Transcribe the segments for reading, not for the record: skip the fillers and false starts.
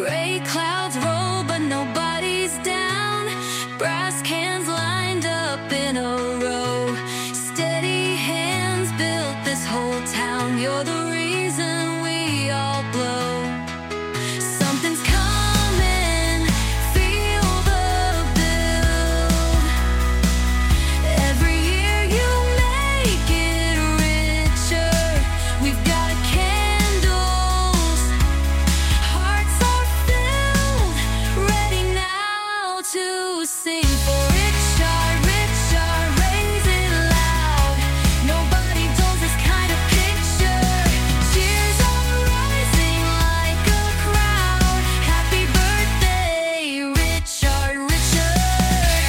Gray clouds roll, but nobody's down. Brass cans lined up in a row. Steady hands built this whole town. You're the reason we all blow. Something's coming, feel the build. Every year you make it richer. We've got candles, hearts are filled, ready now to sing for Richard. Richard, raise it loud. Nobody does this kind of picture. Cheers are rising like a crowd. Happy birthday, Richard, Richard.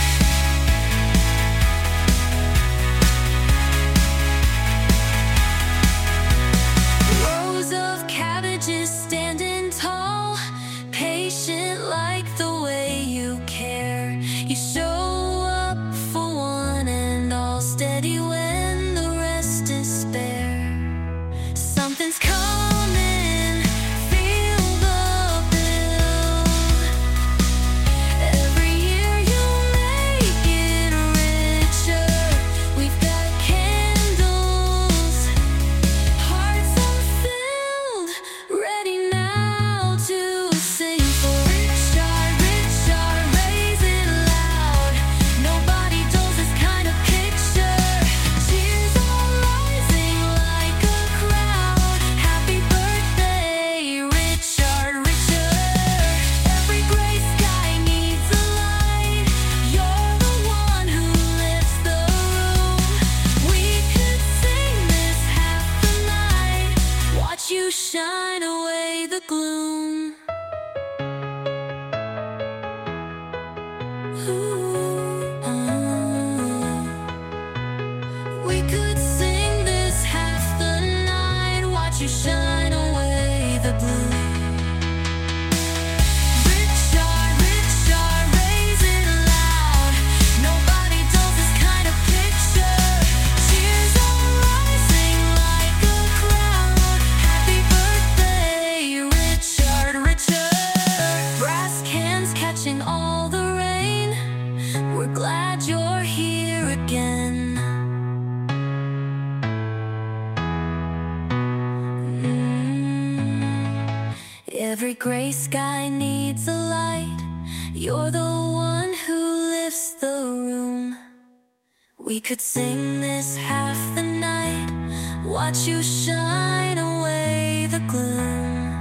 Rows of cabbages standing tall, patient like the way you care. You show up for one and all, steady when the rest is spare. Something's coming, feel the build. Every year you make it richer. We've got candles, hearts are filled, ready now to sing for Richard. Richard, raise it loud. Nobody does this kind of picture. Cheers are rising like a crowd. Happy birthday, Richard, Richard. Every gray sky needs a light. You're the one who lifts the room. We could sing this half the night. Watch you shine away the gloom. We could sing this half the night. Watch you shine away the gloom. Richard, Richard, raise it loud. Nobody does this kind of picture. Cheers are rising like a crowd. Happy birthday, Richard, Richard. Brass cans catching all the rain. We're glad you're here again. Every gray sky needs a light. You're the one who lifts the room. We could sing this half the night. Watch you shine away the gloom.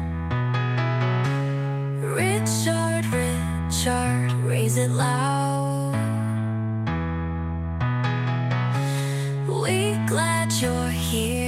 Richard, Richard, raise it loud. We're glad you're here